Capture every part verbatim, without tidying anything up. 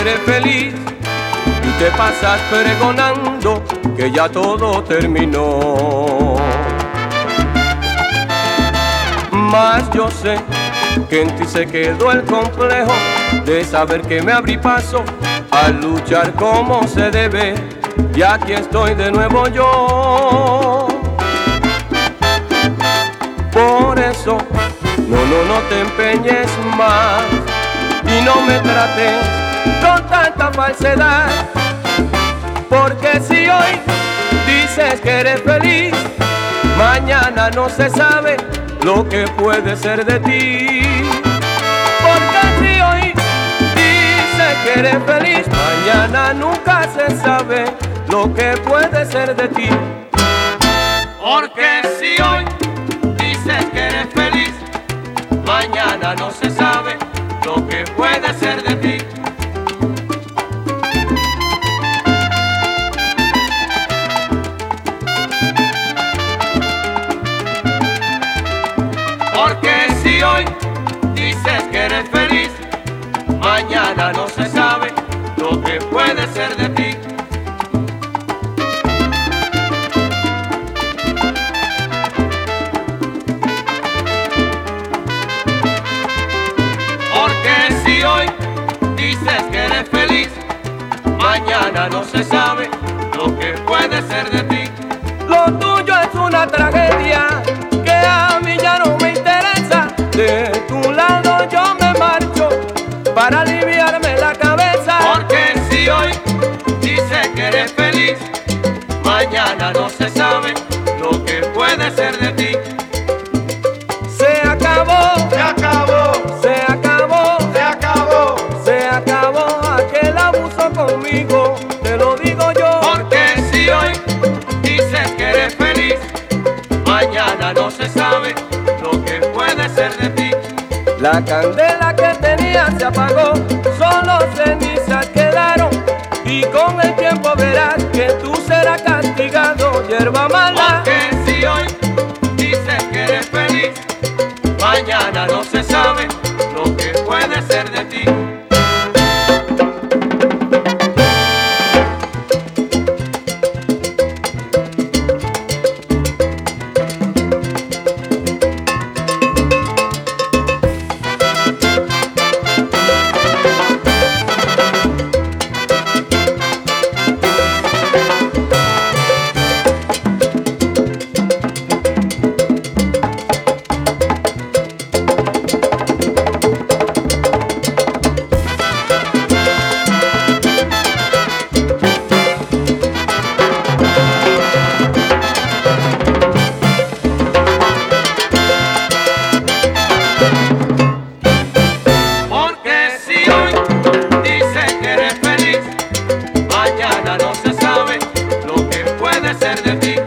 eres feliz y te pasas pregonando que ya todo terminó. Mas yo sé que en ti se quedó el complejo de saber que me abrí paso a luchar como se debe, y aquí estoy de nuevo yo. Por eso, no, no, no te empeñes más y no me trates con tanta falsedad, porque si hoy dices que eres feliz, mañana no se sabe lo que puede ser de ti. Porque si hoy dices que eres feliz, mañana nunca se sabe lo que puede ser de ti. Porque si hoy dices que eres feliz, mañana no se sabe lo que puede ser de ti. Porque si hoy dices que eres feliz, mañana no se sabe lo que puede ser de ti. Porque si hoy dices que eres feliz, mañana no se sabe lo que puede ser de ti. Lo tuyo es una tragedia que a mí ya no me interesa. De tu lado yo me marcho para aliviarme la cabeza. Porque si hoy dices que eres feliz, mañana no se sabe lo que puede ser de ti. Se acabó, Se acabó, se acabó, se acabó. se acabó aquel abuso conmigo, te lo digo yo. Porque si hoy dices que eres feliz, mañana no se sabe lo que puede ser de ti. La candela que tenía se apagó, solo cenizas quedaron, y con el tiempo verás que tú serás castigado, hierba mala. Porque si hoy dices que eres feliz, mañana no se sabe lo que puede ser de ti. Porque si hoy dices que eres feliz, mañana no se sabe lo que puede ser de ti.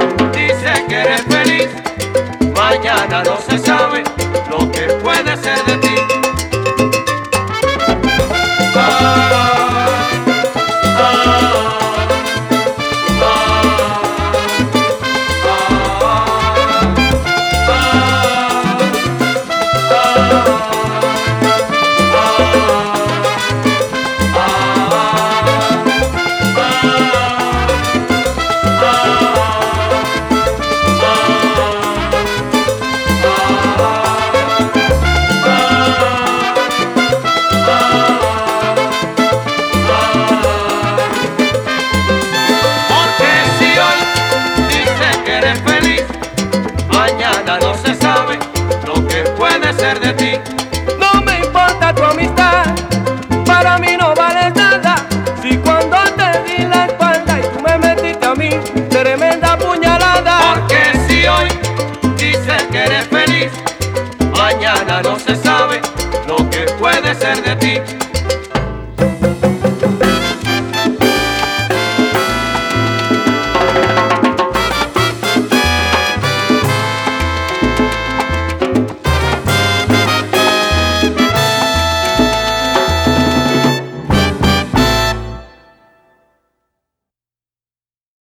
mañana no se sabe lo que puede ser de